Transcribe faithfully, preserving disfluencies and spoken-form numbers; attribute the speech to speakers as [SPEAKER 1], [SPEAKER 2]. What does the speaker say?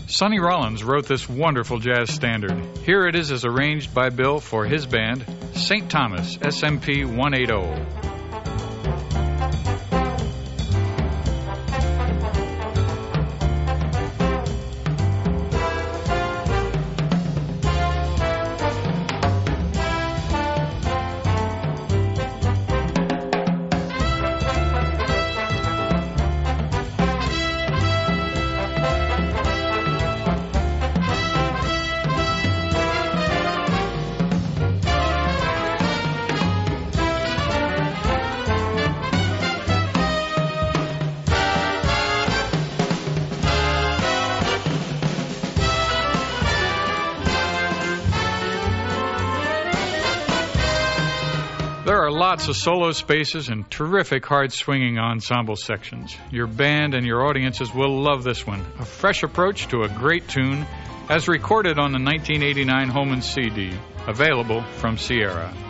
[SPEAKER 1] Sonny Rollins wrote this wonderful jazz standard. Here it is as arranged by Bill for his band, Saint Thomas, S M P one eighty. There are lots of solo spaces and terrific hard-swinging ensemble sections. Your band and your audiences will love this one. A fresh approach to a great tune, as recorded on the nineteen eighty-nine Holman C D, available from Sierra.